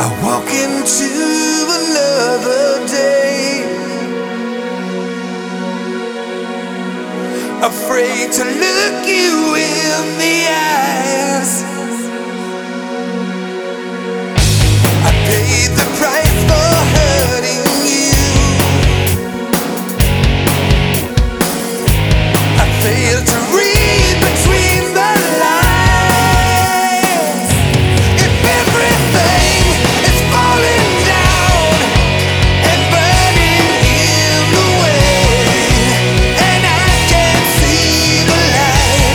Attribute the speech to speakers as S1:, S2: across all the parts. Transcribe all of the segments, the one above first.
S1: I walk into another day, afraid to look you in the eyes. I paid the price for hurting you. I failed to read between the lines. If everything is falling down and burning in the way, and I can't see the light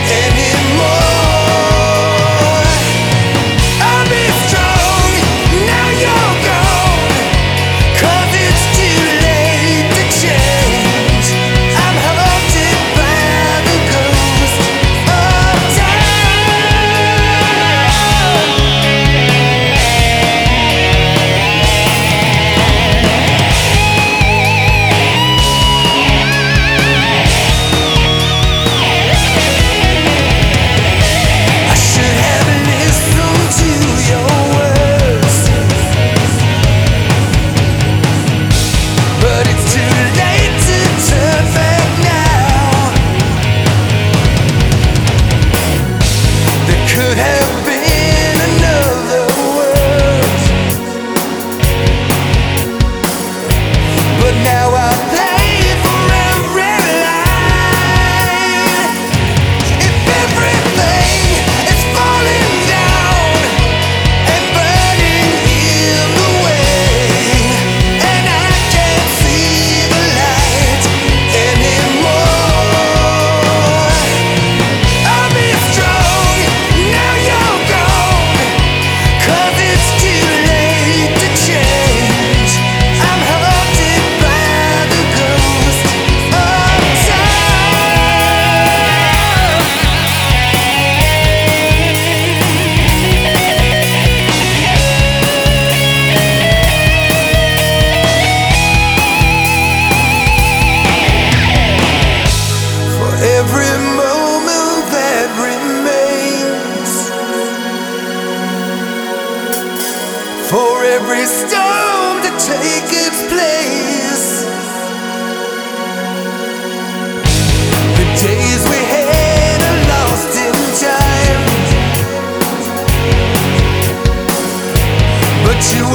S1: anymore, I'll be strong, now you're gone, 'cause it's too late to change. I'm haunted by the ghost of I should have listened to your words, but it's too late to turn back now. There could have been another world, but now I pay for every lie. If everything is falling down and burning in the way, and I can't see the light anymore, I'll be strong, now you're gone, 'cause it's too late to change. I'm haunted by the ghost of For every moment that remains, for every storm to take its place, the days we had are lost in time, but you